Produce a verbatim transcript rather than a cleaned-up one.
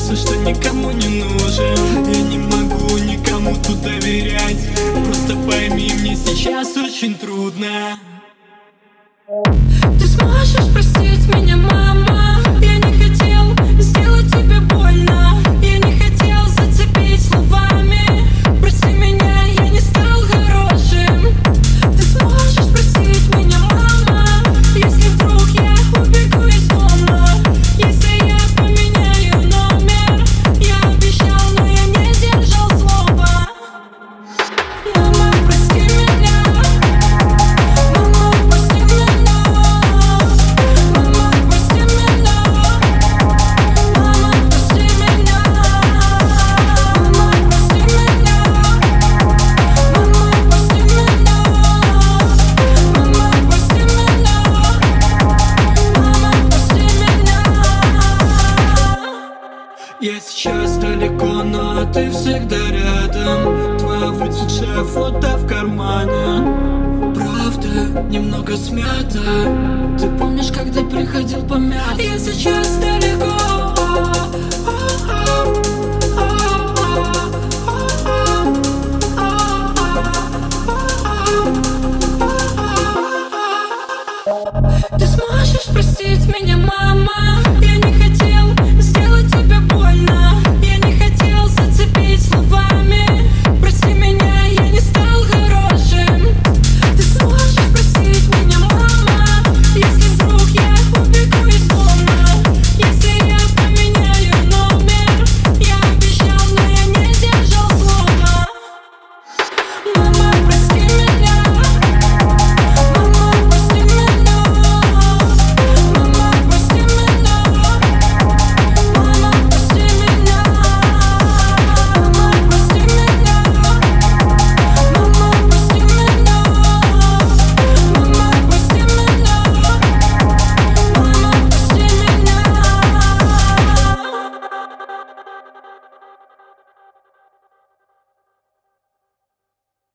кажется, что никому не нужен. Я не могу никому тут доверять. Просто пойми, мне сейчас очень трудно. Ты сможешь простить меня, мама? Я не хотел сделать тебе больно. Я не хотел зацепить словами. Прости меня, я не стал хорошим. Ты сможешь простить меня, мама? Если вдруг я убегу из дома, если я поменяю номер. Я обещал, но я не сдержал слова. Мама, прости меня. Мама, прости меня. Мама, прости меня. Мама, прости меня. Мама, прости меня. Мама, прости меня. Мама, прости меня. Мама, прости меня. Я сейчас далеко, но ты всегда рядом. Твоя выцветшая фото в кармане. Правда, немного смята. Ты помнишь, когда приходил помять? Я сейчас далеко.